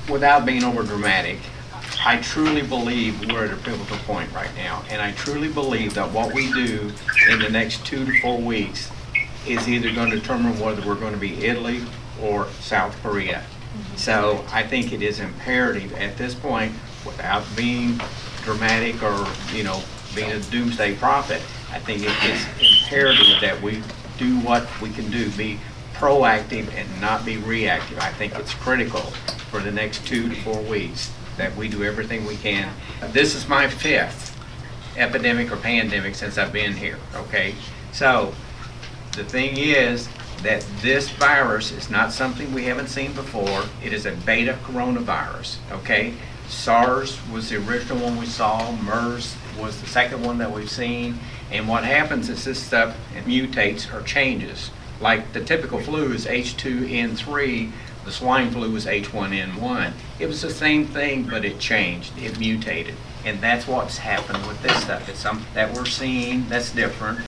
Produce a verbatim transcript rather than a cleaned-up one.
without being over dramatic, I truly believe we're at a pivotal point right now. And I truly believe that what we do in the next two to four weeks is either going to determine whether we're going to be Italy or South Korea. So I think it is imperative at this point, without being dramatic or, you know, being a doomsday prophet, I think it is imperative that we do what we can do, be proactive and not be reactive. I think it's critical for the next two to four weeks that we do everything we can. This is my fifth epidemic or pandemic since I've been here, okay? So the thing is that this virus is not something we haven't seen before. It is a beta coronavirus, okay? SARS was the original one we saw. MERS was the second one that we've seen. And what happens is this stuff mutates or changes. Like the typical flu is H two N three, the swine flu was H one N one. It was the same thing, but it changed, it mutated. And that's what's happened with this stuff. It's something that we're seeing that's different.